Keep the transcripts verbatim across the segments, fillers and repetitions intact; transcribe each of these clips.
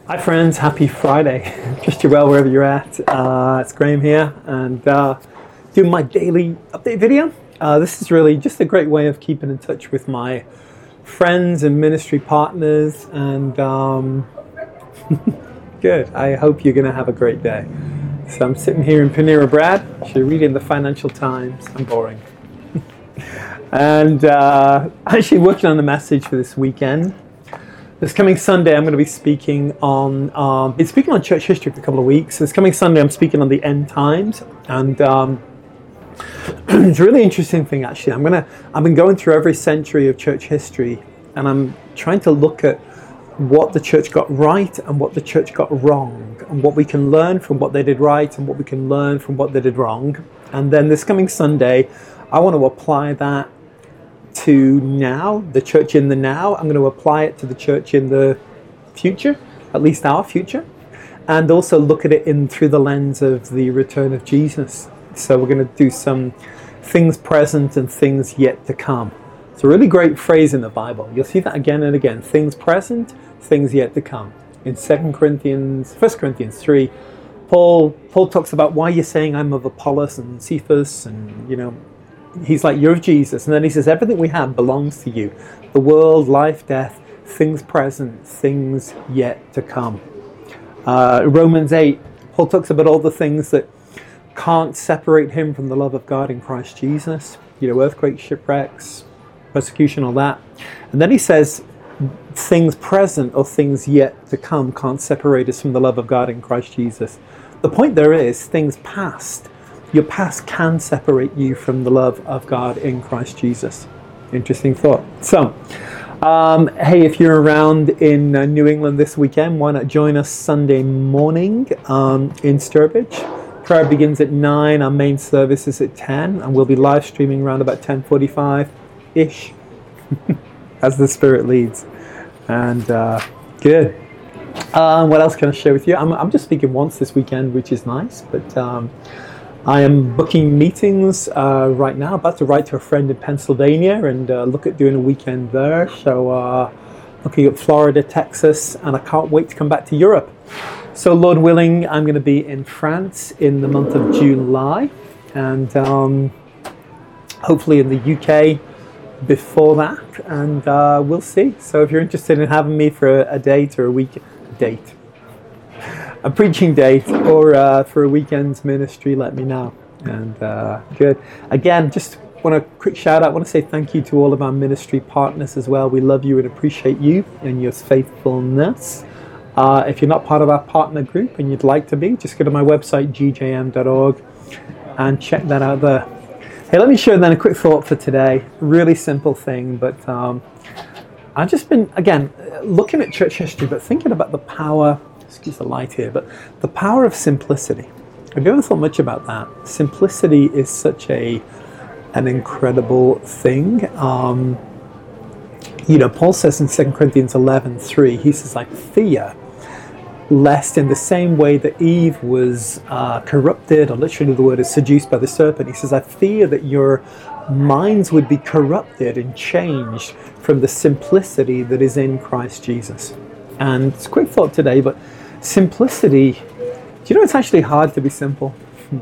Hi friends, happy Friday. Trust you're well wherever you're at. Uh, it's Graham here and uh, doing my daily update video. Uh, this is really just a great way of keeping in touch with my friends and ministry partners, and um, good. I hope you're going to have a great day. So I'm sitting here in Panera Bread, actually reading the Financial Times. I'm boring. and uh, actually working on the message for this weekend. This coming Sunday, I'm going to be speaking on, um, been speaking on church history for a couple of weeks. This coming Sunday, I'm speaking on the end times. And um, it's a really interesting thing, actually. I'm going to, I've been going through every century of church history, and I'm trying to look at what the church got right and what the church got wrong, and what we can learn from what they did right and what we can learn from what they did wrong. And then this coming Sunday, I want to apply that to now, the church in the now. I'm going to apply it to the church in the future, at least our future, and also look at it in through the lens of the return of Jesus. So we're going to do some things present and things yet to come. It's a really great phrase in the Bible. You'll see that again and again. Things present, things yet to come. In Second Corinthians, First Corinthians three, Paul Paul talks about why you're saying I'm of Apollos and Cephas, and you know, he's like, you're of Jesus. And then he says, everything we have belongs to you. The world, life, death, things present, things yet to come. Uh, Romans eight, Paul talks about all the things that can't separate him from the love of God in Christ Jesus. You know, earthquakes, shipwrecks, persecution, all that. And then he says, things present or things yet to come can't separate us from the love of God in Christ Jesus. The point there is, things past. Your past can separate you from the love of God in Christ Jesus. Interesting thought. So, um, hey, if you're around in uh, New England this weekend, why not join us Sunday morning um, in Sturbridge? Prayer begins at nine. Our main service is at ten, and we'll be live streaming around about ten forty-five-ish as the Spirit leads. And uh, good. Um, what else can I share with you? I'm, I'm just speaking once this weekend, which is nice, but Um, I am booking meetings uh, right now, about to write to a friend in Pennsylvania and uh, look at doing a weekend there. So uh, looking at Florida, Texas, and I can't wait to come back to Europe. So Lord willing, I'm going to be in France in the month of July, and um, hopefully in the U K before that, and uh, we'll see. So if you're interested in having me for a, a date or a week, a date. a preaching date or uh, for a weekend's ministry, let me know. And uh, good. Again, just want a quick shout out. I want to say thank you to all of our ministry partners as well. We love you and appreciate you and your faithfulness. Uh, if you're not part of our partner group and you'd like to be, just go to my website, g j m dot org, and check that out there. Hey, let me share then a quick thought for today. Really simple thing, but um, I've just been, again, looking at church history, but thinking about the power, excuse the light here, but the power of simplicity. Have you ever thought much about that? Simplicity is such a an incredible thing. Um, you know, Paul says in Second Corinthians eleven three, he says, I fear lest in the same way that Eve was uh, corrupted, or literally the word is seduced by the serpent, he says, I fear that your minds would be corrupted and changed from the simplicity that is in Christ Jesus. And it's a quick thought today, but simplicity, do you know it's actually hard to be simple?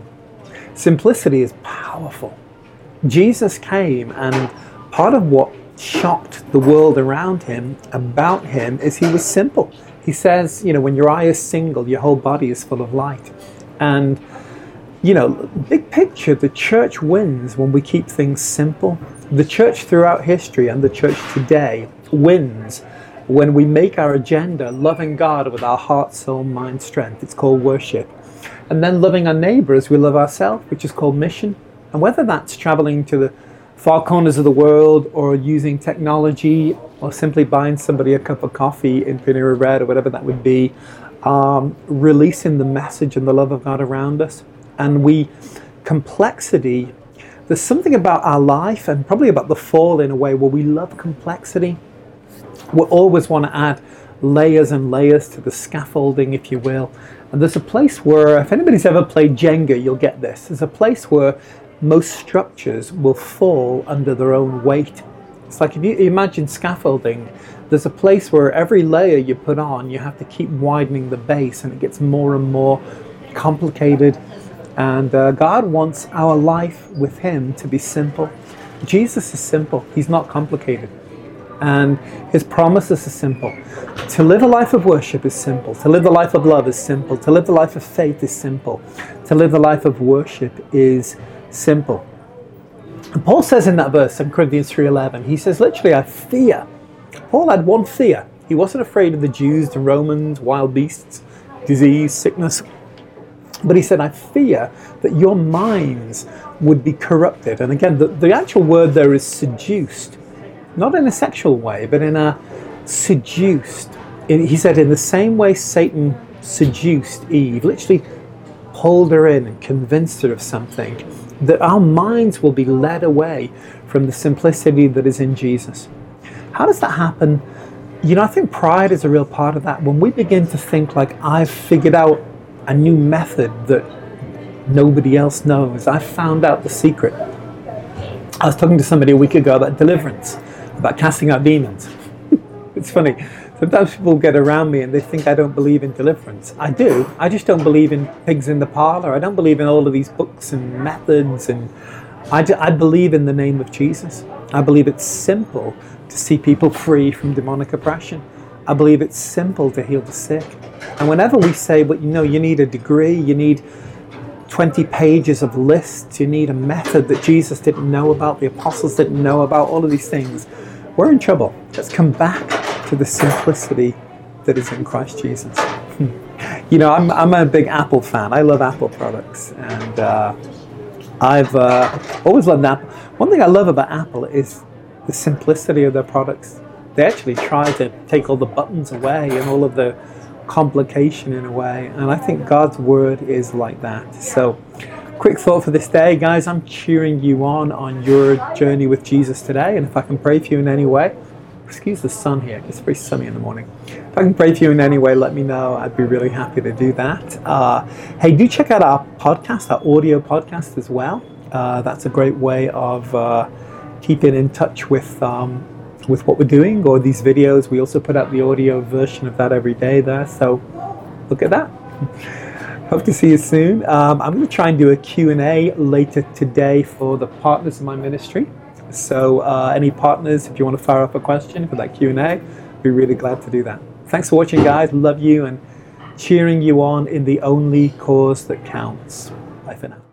Simplicity is powerful. Jesus came, and part of what shocked the world around him, about him, is he was simple. He says, you know, when your eye is single, your whole body is full of light. And, you know, big picture, the church wins when we keep things simple. The church throughout history and the church today wins when we make our agenda loving God with our heart, soul, mind, strength. It's called worship. And then loving our neighbor as we love ourselves, which is called mission. And whether that's traveling to the far corners of the world, or using technology, or simply buying somebody a cup of coffee in Panera Bread, or whatever that would be, um, releasing the message and the love of God around us. And we, complexity, there's something about our life, and probably about the fall in a way, where we love complexity. We always want to add layers and layers to the scaffolding, if you will. And there's a place where, if anybody's ever played Jenga, you'll get this. There's a place where most structures will fall under their own weight. It's like if you imagine scaffolding, there's a place where every layer you put on, you have to keep widening the base, and it gets more and more complicated. And uh, God wants our life with Him to be simple. Jesus is simple. He's not complicated. And His promises are simple. To live a life of worship is simple. To live a life of love is simple. To live a life of faith is simple. To live a life of worship is simple. And Paul says in that verse, Second Corinthians three eleven, he says literally, I fear. Paul had one fear. He wasn't afraid of the Jews, the Romans, wild beasts, disease, sickness. But he said, I fear that your minds would be corrupted. And again, the, the actual word there is seduced. Not in a sexual way, but in a seduced. In, he said, in the same way Satan seduced Eve, literally pulled her in and convinced her of something, that our minds will be led away from the simplicity that is in Jesus. How does that happen? You know, I think pride is a real part of that. When we begin to think like, I've figured out a new method that nobody else knows. I found out the secret. I was talking to somebody a week ago about deliverance, about casting out demons. It's funny. Sometimes people get around me and they think I don't believe in deliverance. I do. I just don't believe in pigs in the parlor. I don't believe in all of these books and methods. And I, do, I believe in the name of Jesus. I believe it's simple to see people free from demonic oppression. I believe it's simple to heal the sick. And whenever we say, but you know, you need a degree, you need twenty pages of lists, you need a method that Jesus didn't know about, the apostles didn't know about, all of these things, we're in trouble. Let's come back to the simplicity that is in Christ Jesus. You know, I'm, I'm a big Apple fan. I love Apple products. And uh, I've uh, always loved Apple. One thing I love about Apple is the simplicity of their products. They actually try to take all the buttons away and all of the complication in a way, and I think God's word is like that. So quick thought for this day, guys. I'm cheering you on on your journey with Jesus today, and if I can pray for you in any way, excuse the sun here, it's very sunny in the morning. If I can pray for you in any way, let me know. I'd be really happy to do that. Uh, hey, do check out our podcast, our audio podcast as well. Uh, that's a great way of uh, keeping in touch with um, with what we're doing, or these videos. We also put out the audio version of that every day there, so look at that. Hope to see you soon. Um, I'm going to try and do a Q and A later today for the partners of my ministry. So uh, any partners, if you want to fire up a question for that Q and A, I'd be really glad to do that. Thanks for watching, guys. Love you and cheering you on in the only cause that counts. Bye for now.